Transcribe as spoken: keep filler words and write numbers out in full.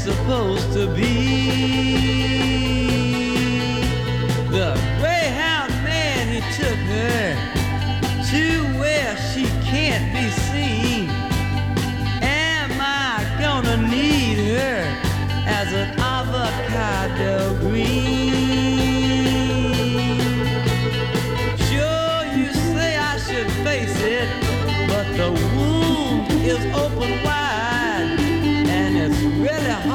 supposed to be. The Greyhound man, he took her to where she can't be seen. Am I gonna need her as an avocado green? Sure, you say I should face it, but the wound is open wide, and it's really hard